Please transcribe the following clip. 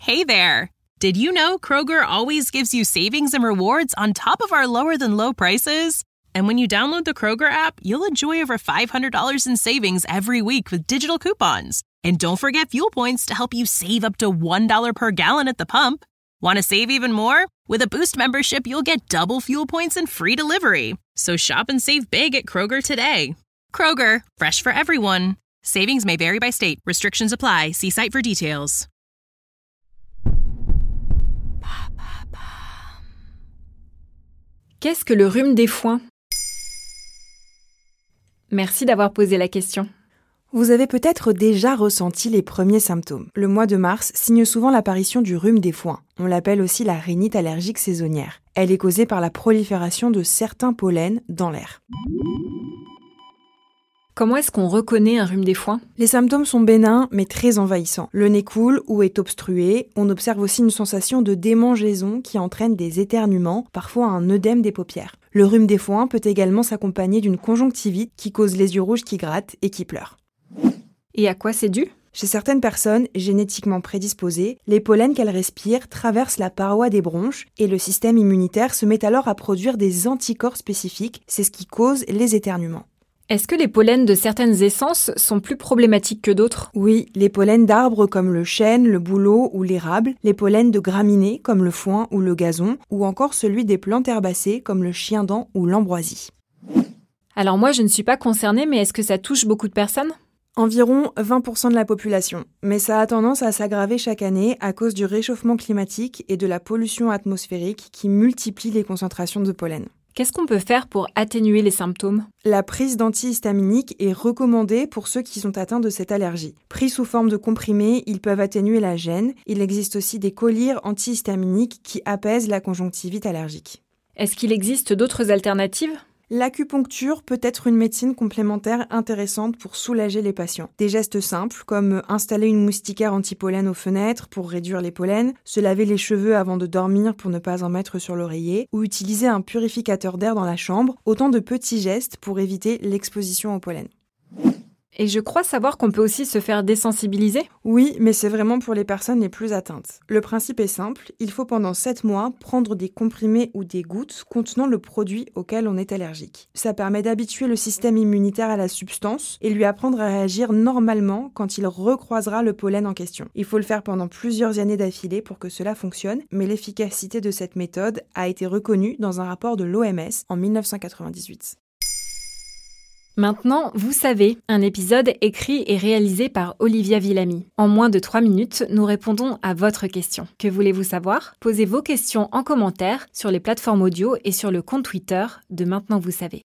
Hey there! Did you know Kroger always gives you savings and rewards on top of our lower-than-low prices? And when you download the Kroger app, you'll enjoy over $500 in savings every week with digital coupons. And don't forget fuel points to help you save up to $1 per gallon at the pump. Want to save even more? With a Boost membership, you'll get double fuel points and free delivery. So shop and save big at Kroger today. Kroger, fresh for everyone. Savings may vary by state. Restrictions apply. See site for details. Qu'est-ce que le rhume des foins ? Merci d'avoir posé la question. Vous avez peut-être déjà ressenti les premiers symptômes. Le mois de mars signe souvent l'apparition du rhume des foins. On l'appelle aussi la rhinite allergique saisonnière. Elle est causée par la prolifération de certains pollens dans l'air. Comment est-ce qu'on reconnaît un rhume des foins ? Les symptômes sont bénins mais très envahissants. Le nez coule ou est obstrué. On observe aussi une sensation de démangeaison qui entraîne des éternuements, parfois un œdème des paupières. Le rhume des foins peut également s'accompagner d'une conjonctivite qui cause les yeux rouges qui grattent et qui pleurent. Et à quoi c'est dû ? Chez certaines personnes génétiquement prédisposées, les pollens qu'elles respirent traversent la paroi des bronches et le système immunitaire se met alors à produire des anticorps spécifiques. C'est ce qui cause les éternuements. Est-ce que les pollens de certaines essences sont plus problématiques que d'autres ? Oui, les pollens d'arbres comme le chêne, le bouleau ou l'érable, les pollens de graminées comme le foin ou le gazon, ou encore celui des plantes herbacées comme le chien-dent ou l'ambroisie. Alors moi, je ne suis pas concernée, mais est-ce que ça touche beaucoup de personnes ? Environ 20% de la population, mais ça a tendance à s'aggraver chaque année à cause du réchauffement climatique et de la pollution atmosphérique qui multiplie les concentrations de pollen. Qu'est-ce qu'on peut faire pour atténuer les symptômes ? La prise d'antihistaminiques est recommandée pour ceux qui sont atteints de cette allergie. Pris sous forme de comprimés, ils peuvent atténuer la gêne. Il existe aussi des collyres antihistaminiques qui apaisent la conjonctivite allergique. Est-ce qu'il existe d'autres alternatives ? L'acupuncture peut être une médecine complémentaire intéressante pour soulager les patients. Des gestes simples comme installer une moustiquaire anti-pollen aux fenêtres pour réduire les pollens, se laver les cheveux avant de dormir pour ne pas en mettre sur l'oreiller, ou utiliser un purificateur d'air dans la chambre, autant de petits gestes pour éviter l'exposition au pollen. Et je crois savoir qu'on peut aussi se faire désensibiliser ? Oui, mais c'est vraiment pour les personnes les plus atteintes. Le principe est simple, il faut pendant 7 mois prendre des comprimés ou des gouttes contenant le produit auquel on est allergique. Ça permet d'habituer le système immunitaire à la substance et lui apprendre à réagir normalement quand il recroisera le pollen en question. Il faut le faire pendant plusieurs années d'affilée pour que cela fonctionne, mais l'efficacité de cette méthode a été reconnue dans un rapport de l'OMS en 1998. Maintenant, vous savez, un épisode écrit et réalisé par Olivia Villamy. En moins de 3 minutes, nous répondons à votre question. Que voulez-vous savoir ? Posez vos questions en commentaire sur les plateformes audio et sur le compte Twitter de Maintenant Vous Savez.